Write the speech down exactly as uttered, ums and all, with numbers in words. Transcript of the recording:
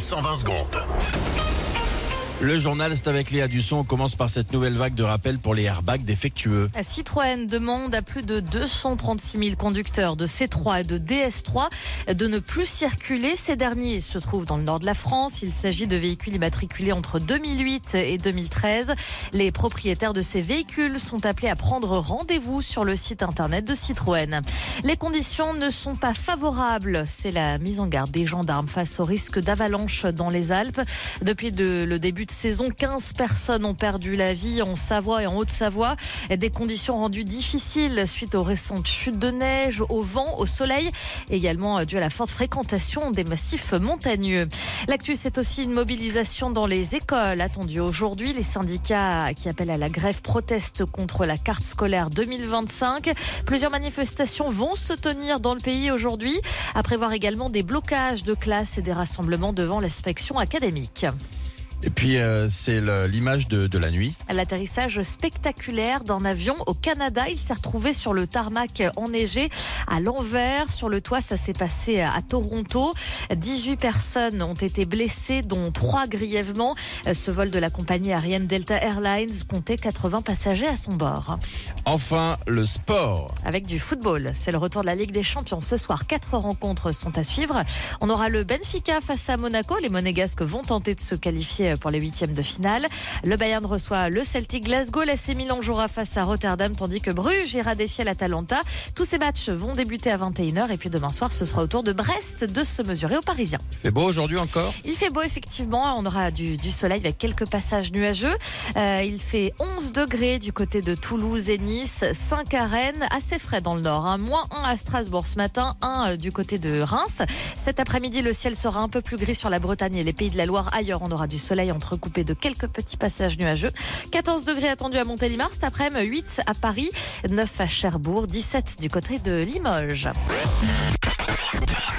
cent vingt secondes. Le journal, c'est avec Léa Dusson. On commence par cette nouvelle vague de rappel pour les airbags défectueux. Citroën demande à plus de deux cent trente-six mille conducteurs de C trois et de D S trois de ne plus circuler. Ces derniers se trouvent dans le nord de la France. Il s'agit de véhicules immatriculés entre deux mille huit et deux mille treize. Les propriétaires de ces véhicules sont appelés à prendre rendez-vous sur le site internet de Citroën. Les conditions ne sont pas favorables. C'est la mise en garde des gendarmes face au risque d'avalanche dans les Alpes. Depuis de, le début de saison, quinze personnes ont perdu la vie en Savoie et en Haute-Savoie. Des conditions rendues difficiles suite aux récentes chutes de neige, au vent, au soleil, également dû à la forte fréquentation des massifs montagneux. L'actu, c'est aussi une mobilisation dans les écoles attendue aujourd'hui. Les syndicats qui appellent à la grève protestent contre la carte scolaire deux mille vingt-cinq. Plusieurs manifestations vont se tenir dans le pays aujourd'hui, à prévoir également des blocages de classes et des rassemblements devant l'inspection académique. Et puis, euh, c'est le, l'image de, de la nuit. L'atterrissage spectaculaire d'un avion au Canada. Il s'est retrouvé sur le tarmac enneigé à l'envers. Sur le toit, ça s'est passé à Toronto. dix-huit personnes ont été blessées, dont trois grièvement. Ce vol de la compagnie aérienne Delta Airlines comptait quatre-vingts passagers à son bord. Enfin, le sport. Avec du football, c'est le retour de la Ligue des Champions. Ce soir, quatre rencontres sont à suivre. On aura le Benfica face à Monaco. Les Monégasques vont tenter de se qualifier pour les huitièmes de finale. Le Bayern reçoit le Celtic Glasgow. L'A C Milan jouera face à Rotterdam, tandis que Bruges ira défier l'Atalanta. Tous ces matchs vont débuter à vingt et une heures. Et puis demain soir, ce sera au tour de Brest de se mesurer aux Parisiens. C'est beau aujourd'hui encore ? Il fait beau, effectivement. On aura du, du soleil avec quelques passages nuageux. Euh, il fait onze degrés du côté de Toulouse et Nice, cinq à Rennes, assez frais dans le nord. Hein. Moins un à Strasbourg ce matin, un du côté de Reims. Cet après-midi, le ciel sera un peu plus gris sur la Bretagne et les Pays de la Loire. Ailleurs, on aura du soleil entrecoupé de quelques petits passages nuageux. quatorze degrés attendus à Montélimar cet après-midi, huit à Paris, neuf à Cherbourg, dix-sept du côté de Limoges.